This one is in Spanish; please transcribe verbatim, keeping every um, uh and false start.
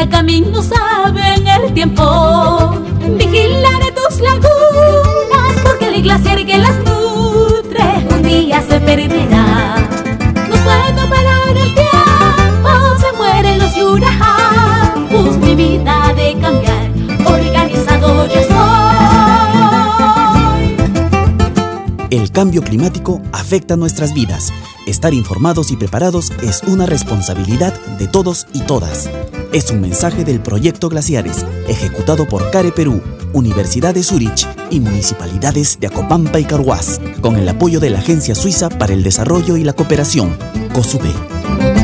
camino saben el tiempo. Vigilaré tus lagunas, porque el glaciar que las nutre un día se perderá. No puedo parar el tiempo, se mueren los yurajapus. Mi vida ha de cambiar, organizado yo estoy. El cambio climático afecta nuestras vidas. Estar informados y preparados es una responsabilidad de todos y todas. Es un mensaje del Proyecto Glaciares, ejecutado por CARE Perú, Universidad de Zúrich y municipalidades de Acopampa y Carhuaz, con el apoyo de la Agencia Suiza para el Desarrollo y la Cooperación, COSUBE.